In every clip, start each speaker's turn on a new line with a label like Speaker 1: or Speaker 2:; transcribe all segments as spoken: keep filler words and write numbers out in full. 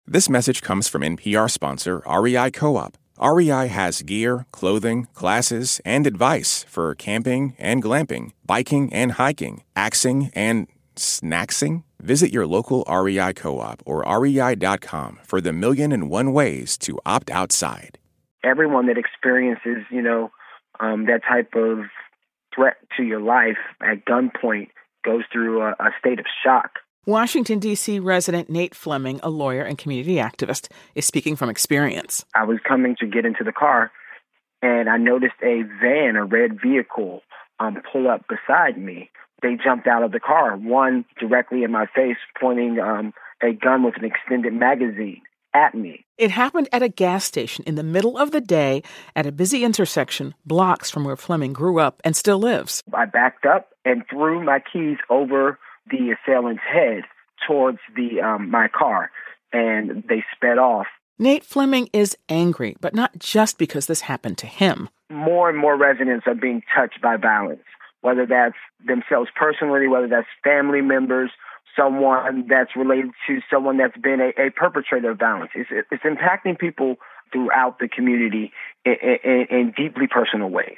Speaker 1: This message comes from N P R sponsor R E I Co-op. R E I has gear, clothing, classes, and advice for camping and glamping, biking and hiking, axing and snacksing. Visit your local R E I Co-op or R E I dot com for the million and one ways to opt outside.
Speaker 2: Everyone that experiences, you know, um, that type of threat to your life at gunpoint goes through a, a state of shock.
Speaker 3: Washington, D C resident Nate Fleming, a lawyer and community activist, is speaking from experience.
Speaker 2: I was coming to get into the car, and I noticed a van, a red vehicle, um, pull up beside me. They jumped out of the car, one directly in my face, pointing um, a gun with an extended magazine at me.
Speaker 3: It happened at a gas station in the middle of the day at a busy intersection blocks from where Fleming grew up and still lives.
Speaker 2: I backed up and threw my keys over the assailant's head towards the um, my car, and they sped off.
Speaker 3: Nate Fleming is angry, but not just because this happened to him.
Speaker 2: More and more residents are being touched by violence, whether that's themselves personally, whether that's family members, someone that's related to someone that's been a, a perpetrator of violence. It's, it's impacting people throughout the community in, in, in deeply personal ways.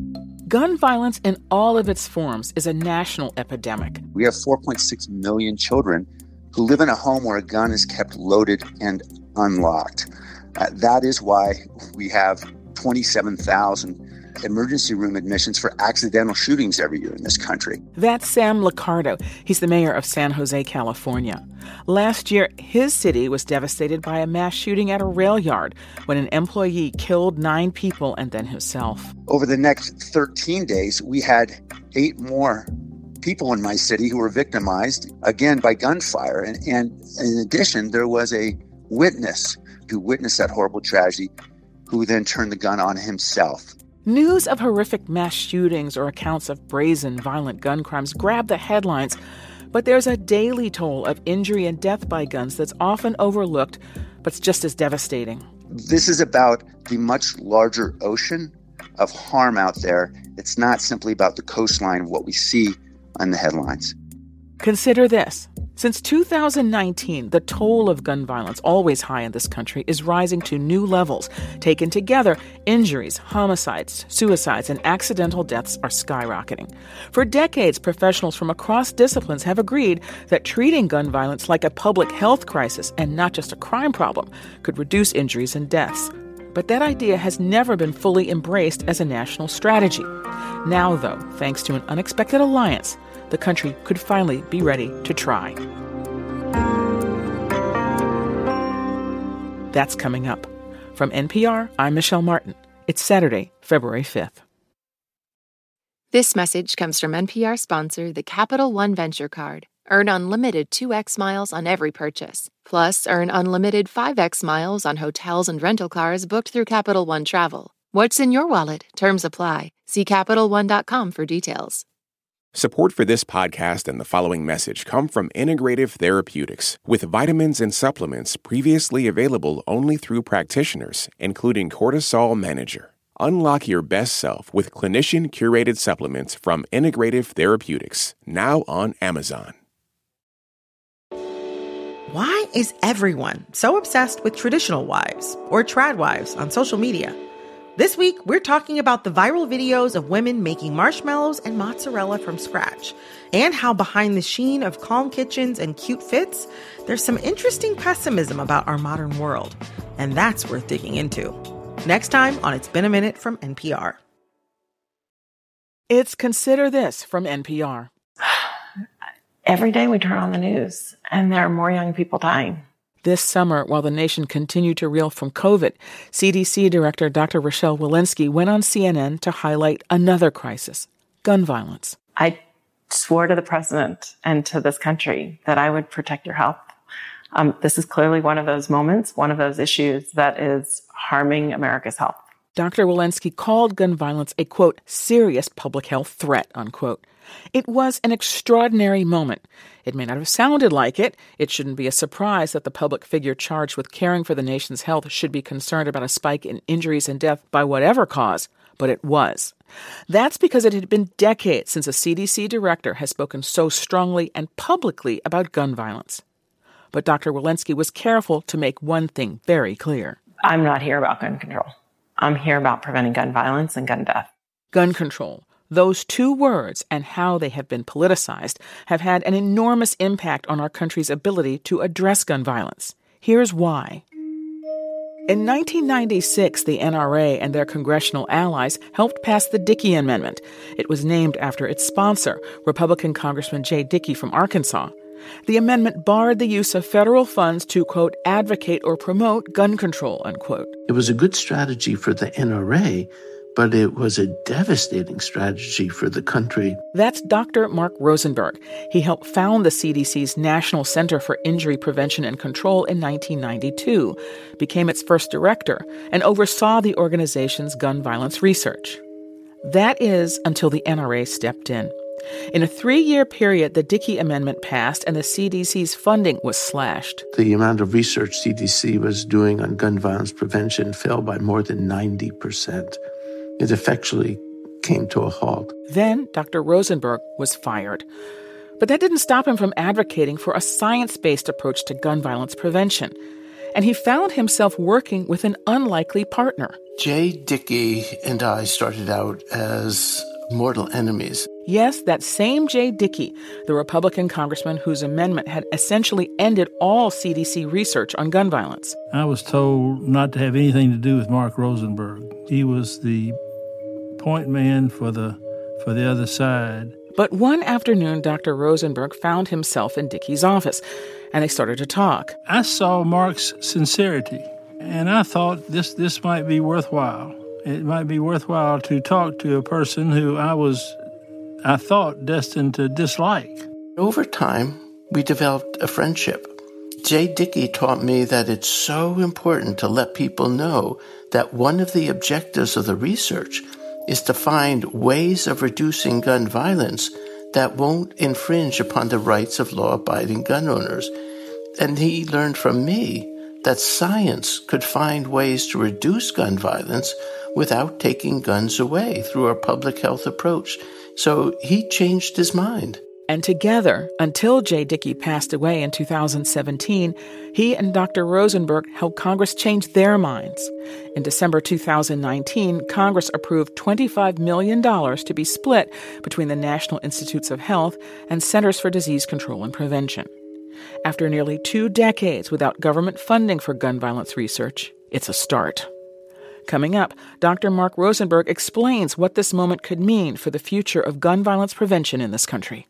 Speaker 3: Gun violence in all of its forms is a national epidemic.
Speaker 4: We have four point six million children who live in a home where a gun is kept loaded and unlocked. Uh, that is why we have twenty-seven thousand emergency room admissions for accidental shootings every year in this country.
Speaker 3: That's Sam Liccardo. He's the mayor of San Jose, California. Last year, his city was devastated by a mass shooting at a rail yard when an employee killed nine people and then himself.
Speaker 4: Over the next thirteen days, we had eight more people in my city who were victimized, again, by gunfire. And, and in addition, there was a witness who witnessed that horrible tragedy who then turned the gun on himself.
Speaker 3: News of horrific mass shootings or accounts of brazen, violent gun crimes grab the headlines, but there's a daily toll of injury and death by guns that's often overlooked, but's just as devastating.
Speaker 4: This is about the much larger ocean of harm out there. It's not simply about the coastline of what we see on the headlines.
Speaker 3: Consider this. Since two thousand nineteen, the toll of gun violence, always high in this country, is rising to new levels. Taken together, injuries, homicides, suicides, and accidental deaths are skyrocketing. For decades, professionals from across disciplines have agreed that treating gun violence like a public health crisis and not just a crime problem could reduce injuries and deaths. But that idea has never been fully embraced as a national strategy. Now, though, thanks to an unexpected alliance, the country could finally be ready to try. That's coming up. From N P R, I'm Michelle Martin. It's Saturday, February fifth.
Speaker 5: This message comes from N P R sponsor, the Capital One Venture Card. Earn unlimited two x miles on every purchase. Plus, earn unlimited five x miles on hotels and rental cars booked through Capital One Travel. What's in your wallet? Terms apply. See Capital One dot com for details.
Speaker 1: Support for this podcast and the following message come from Integrative Therapeutics, with vitamins and supplements previously available only through practitioners, including Cortisol Manager. Unlock your best self with clinician-curated supplements from Integrative Therapeutics, now on Amazon.
Speaker 6: Why is everyone so obsessed with traditional wives or trad wives on social media? This week, we're talking about the viral videos of women making marshmallows and mozzarella from scratch, and how behind the sheen of calm kitchens and cute fits, there's some interesting pessimism about our modern world. And that's worth digging into. Next time on It's Been a Minute from N P R.
Speaker 3: It's Consider This from N P R.
Speaker 7: Every day we turn on the news, and there are more young people dying.
Speaker 3: This summer, while the nation continued to reel from COVID, C D C Director Doctor Rochelle Walensky went on C N N to highlight another crisis, gun violence.
Speaker 7: I swore to the president and to this country that I would protect your health. Um, this is clearly one of those moments, one of those issues that is harming America's health.
Speaker 3: Doctor Walensky called gun violence a, quote, serious public health threat, unquote. It was an extraordinary moment. It may not have sounded like it. It shouldn't be a surprise that the public figure charged with caring for the nation's health should be concerned about a spike in injuries and death by whatever cause, but it was. That's because it had been decades since a C D C director has spoken so strongly and publicly about gun violence. But Doctor Walensky was careful to make one thing very clear.
Speaker 7: I'm not here about gun control. I'm here about preventing gun violence and gun death.
Speaker 3: Gun control. Those two words and how they have been politicized have had an enormous impact on our country's ability to address gun violence. Here's why. In nineteen ninety-six, the N R A and their congressional allies helped pass the Dickey Amendment. It was named after its sponsor, Republican Congressman Jay Dickey from Arkansas. The amendment barred the use of federal funds to, quote, advocate or promote gun control, unquote.
Speaker 8: It was a good strategy for the N R A, but it was a devastating strategy for the country.
Speaker 3: That's Doctor Mark Rosenberg. He helped found the C D C's National Center for Injury Prevention and Control in nineteen ninety-two, became its first director, and oversaw the organization's gun violence research. That is until the N R A stepped in. In a three-year period, the Dickey Amendment passed and the C D C's funding was slashed.
Speaker 8: The amount of research C D C was doing on gun violence prevention fell by more than ninety percent. It effectually came to a halt.
Speaker 3: Then Doctor Rosenberg was fired. But that didn't stop him from advocating for a science-based approach to gun violence prevention. And he found himself working with an unlikely partner.
Speaker 8: Jay Dickey and I started out as mortal enemies.
Speaker 3: Yes, that same Jay Dickey, the Republican congressman whose amendment had essentially ended all C D C research on gun violence.
Speaker 9: I was told not to have anything to do with Mark Rosenberg. He was the point man for the for the other side.
Speaker 3: But one afternoon, Doctor Rosenberg found himself in Dickey's office, and they started to talk.
Speaker 9: I saw Mark's sincerity, and I thought this this might be worthwhile. It might be worthwhile to talk to a person who I was, I thought, destined to dislike.
Speaker 8: Over time, we developed a friendship. Jay Dickey taught me that it's so important to let people know that one of the objectives of the research is to find ways of reducing gun violence that won't infringe upon the rights of law-abiding gun owners. And he learned from me that science could find ways to reduce gun violence without taking guns away through our public health approach. So he changed his mind.
Speaker 3: And together, until Jay Dickey passed away in two thousand seventeen, he and Doctor Rosenberg helped Congress change their minds. In December two thousand nineteen, Congress approved twenty-five million dollars to be split between the National Institutes of Health and Centers for Disease Control and Prevention. After nearly two decades without government funding for gun violence research, it's a start. Coming up, Doctor Mark Rosenberg explains what this moment could mean for the future of gun violence prevention in this country.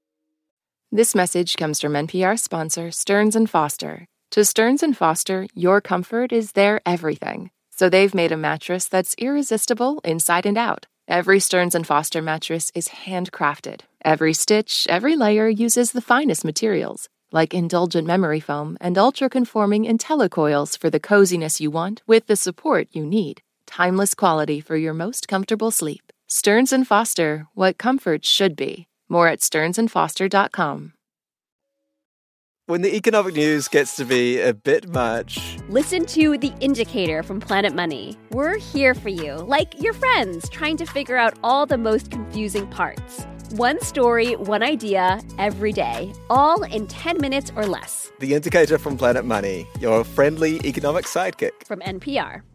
Speaker 5: This message comes from N P R sponsor Stearns and Foster. To Stearns and Foster, your comfort is their everything. So they've made a mattress that's irresistible inside and out. Every Stearns and Foster mattress is handcrafted. Every stitch, every layer uses the finest materials, like indulgent memory foam and ultra-conforming IntelliCoils for the coziness you want with the support you need. Timeless quality for your most comfortable sleep. Stearns and Foster, what comfort should be. More at stearns and foster dot com.
Speaker 10: When the economic news gets to be a bit much,
Speaker 11: listen to The Indicator from Planet Money. We're here for you, like your friends, trying to figure out all the most confusing parts. One story, one idea, every day, all in ten minutes or less.
Speaker 10: The Indicator from Planet Money, your friendly economic sidekick.
Speaker 11: From N P R.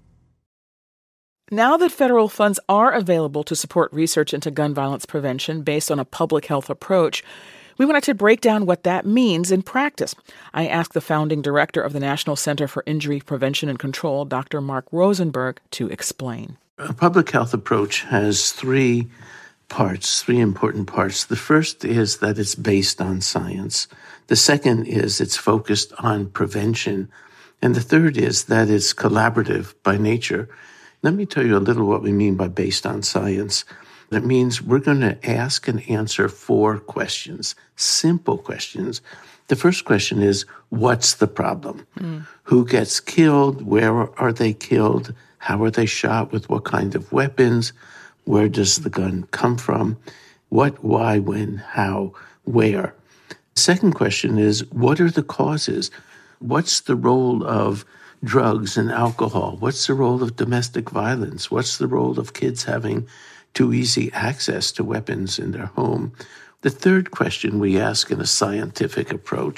Speaker 3: Now that federal funds are available to support research into gun violence prevention based on a public health approach, we wanted to break down what that means in practice. I asked the founding director of the National Center for Injury Prevention and Control, Doctor Mark Rosenberg, to explain.
Speaker 8: A public health approach has three parts, three important parts. The first is that it's based on science. The second is it's focused on prevention. And the third is that it's collaborative by nature. Let me tell you a little what we mean by based on science. It means we're going to ask and answer four questions, simple questions. The first question is, what's the problem? Mm. Who gets killed? Where are they killed? How are they shot? With what kind of weapons? Where does the gun come from? What, why, when, how, where? The second question is, what are the causes? What's the role of drugs and alcohol? What's the role of domestic violence? What's the role of kids having too easy access to weapons in their home? The third question we ask in a scientific approach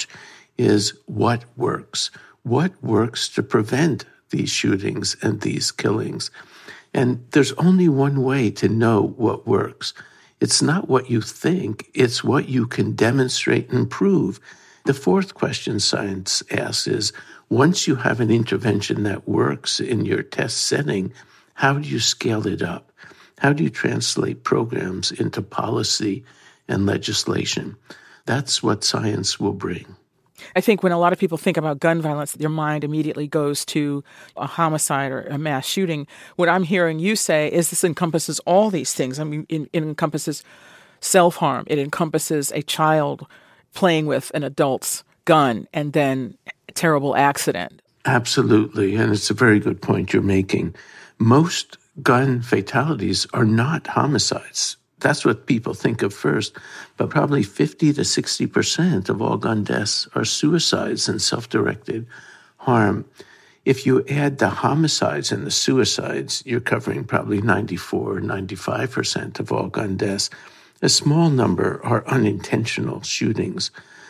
Speaker 8: is what works. What works to prevent these shootings and these killings? And there's only one way to know what works. It's not what you think, it's what you can demonstrate and prove. The fourth question science asks is, once you have an intervention that works in your test setting, how do you scale it up? How do you translate programs into policy and legislation? That's what science will bring.
Speaker 3: I think when a lot of people think about gun violence, their mind immediately goes to a homicide or a mass shooting. What I'm hearing you say is this encompasses all these things. I mean, it, it encompasses self-harm. It encompasses a child playing with an adult's gun and then a terrible accident.
Speaker 8: Absolutely, and it's a very good point you're making. Most gun fatalities are not homicides. That's what people think of first. But probably fifty to sixty percent of all gun deaths are suicides and self-directed harm. If you add the homicides and the suicides, you're covering probably ninety-four, ninety-five percent of all gun deaths. A small number are unintentional shootings.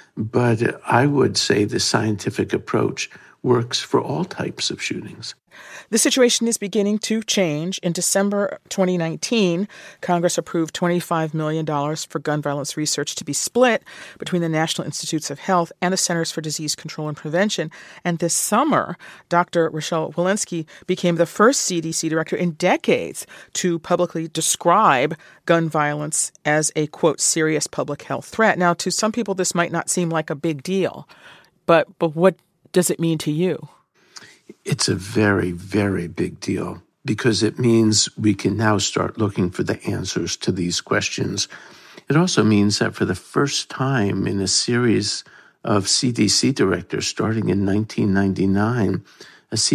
Speaker 8: But I would say the scientific approach works for all types of shootings.
Speaker 3: The situation is beginning to change. In December twenty nineteen, Congress approved twenty-five million dollars for gun violence research to be split between the National Institutes of Health and the Centers for Disease Control and Prevention. And this summer, Doctor Rochelle Walensky became the first C D C director in decades to publicly describe gun violence as a, quote, serious public health threat. Now, to some people, this might not seem like a big deal, but but what does it mean to you?
Speaker 8: It's a very, very big deal because it means we can now start looking for the answers to these questions. It also means that for the first time in a series of C D C directors starting in nineteen ninety-nine, a C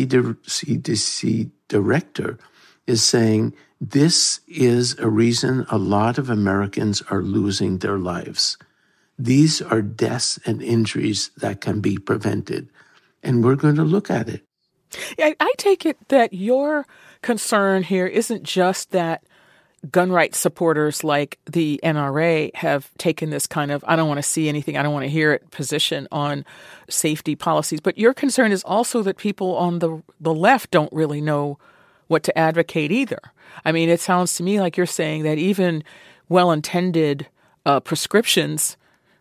Speaker 8: D C director is saying this is a reason a lot of Americans are losing their lives. These are deaths and injuries that can be prevented, and we're going to look at it.
Speaker 3: I, I take it that your concern here isn't just that gun rights supporters like the N R A have taken this kind of, I don't want to see anything, I don't want to hear it position on safety policies, but your concern is also that people on the the left don't really know what to advocate either. I mean, it sounds to me like you're saying that even well-intended uh, prescriptions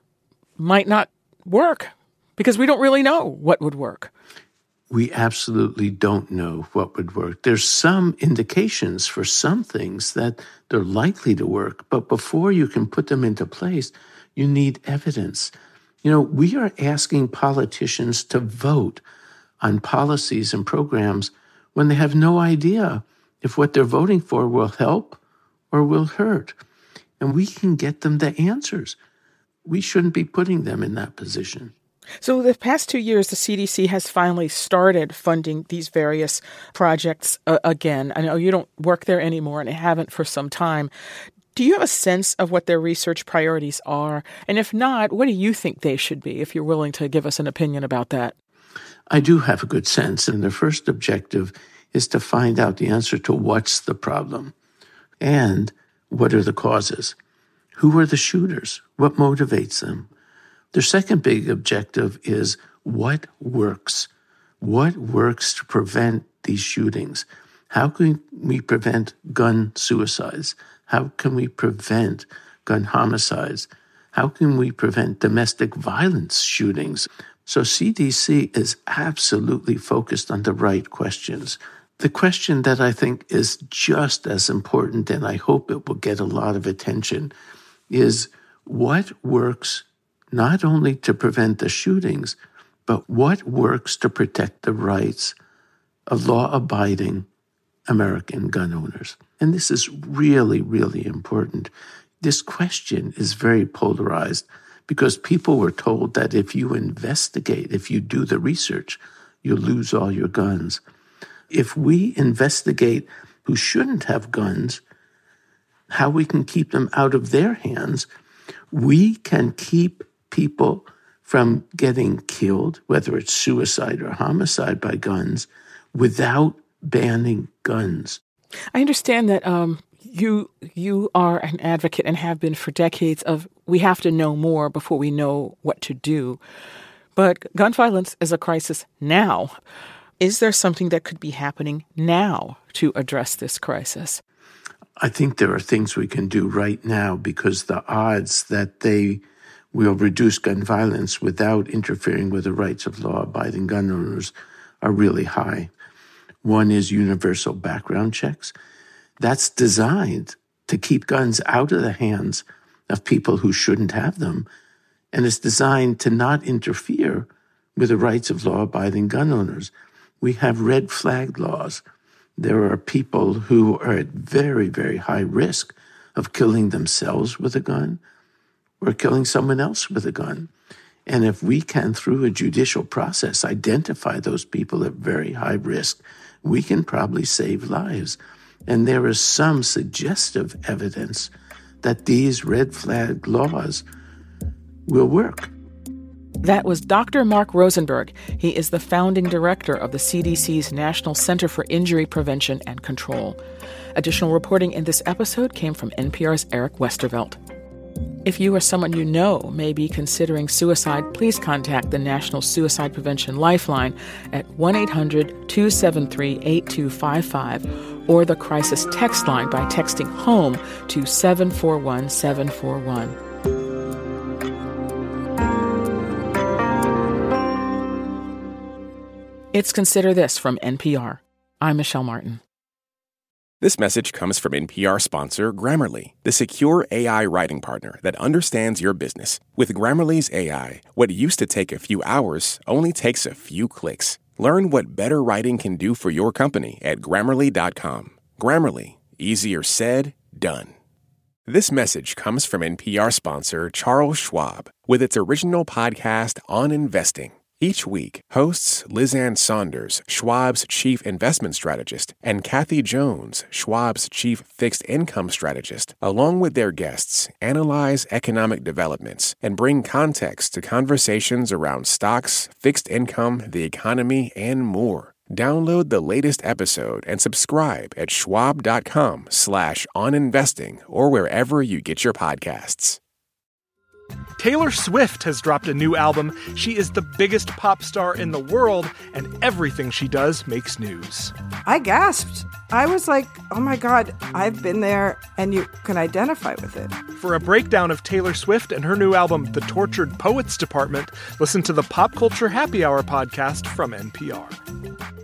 Speaker 3: might not work because we don't really know what would work.
Speaker 8: We absolutely don't know what would work. There's some indications for some things that they're likely to work, but before you can put them into place, you need evidence. You know, we are asking politicians to vote on policies and programs when they have no idea if what they're voting for will help or will hurt. And we can get them the answers. We shouldn't be putting them in that position.
Speaker 3: So the past two years, the C D C has finally started funding these various projects uh, again. I know you don't work there anymore and haven't for some time. Do you have a sense of what their research priorities are? And if not, what do you think they should be, if you're willing to give us an opinion about that?
Speaker 8: I do have a good sense. And the first objective is to find out the answer to what's the problem and what are the causes. Who are the shooters? What motivates them? The second big objective is what works? What works to prevent these shootings? How can we prevent gun suicides? How can we prevent gun homicides? How can we prevent domestic violence shootings? So C D C is absolutely focused on the right questions. The question that I think is just as important, and I hope it will get a lot of attention, is what works not only to prevent the shootings, but what works to protect the rights of law-abiding American gun owners. And this is really, really important. This question is very polarized because people were told that if you investigate, if you do the research, you'll lose all your guns. If we investigate who shouldn't have guns, how we can keep them out of their hands, we can keep people from getting killed, whether it's suicide or homicide by guns, without banning guns.
Speaker 3: I understand that um, you you are an advocate and have been for decades of we have to know more before we know what to do. But gun violence is a crisis now. Is there something that could be happening now to address this crisis?
Speaker 8: I think there are things we can do right now because the odds that they will reduce gun violence without interfering with the rights of law-abiding gun owners are really high. One is universal background checks. That's designed to keep guns out of the hands of people who shouldn't have them, and it's designed to not interfere with the rights of law-abiding gun owners. We have red flag laws. There are people who are at very, very high risk of killing themselves with a gun or killing someone else with a gun. And if we can, through a judicial process, identify those people at very high risk, we can probably save lives. And there is some suggestive evidence that these red flag laws will work.
Speaker 3: That was Doctor Mark Rosenberg. He is the founding director of the C D C's National Center for Injury Prevention and Control. Additional reporting in this episode came from N P R's Eric Westervelt. If you or someone you know may be considering suicide, please contact the National Suicide Prevention Lifeline at one eight hundred two seven three eight two five five or the crisis text line by texting HOME to seven four one seven four one. It's Consider This from N P R. I'm Michelle Martin.
Speaker 1: This message comes from N P R sponsor Grammarly, the secure A I writing partner that understands your business. With Grammarly's A I, what used to take a few hours only takes a few clicks. Learn what better writing can do for your company at Grammarly dot com. Grammarly, easier said, done. This message comes from N P R sponsor Charles Schwab with its original podcast on investing. Each week, hosts Lizanne Saunders, Schwab's chief investment strategist, and Kathy Jones, Schwab's chief fixed income strategist, along with their guests, analyze economic developments and bring context to conversations around stocks, fixed income, the economy, and more. Download the latest episode and subscribe at schwab.com slash on investing or wherever you get your podcasts.
Speaker 12: Taylor Swift has dropped a new album. She is the biggest pop star in the world, and everything she does makes news.
Speaker 13: I gasped. I was like, oh my God, I've been there, and you can identify with it.
Speaker 12: For a breakdown of Taylor Swift and her new album, The Tortured Poets Department, listen to the Pop Culture Happy Hour podcast from N P R.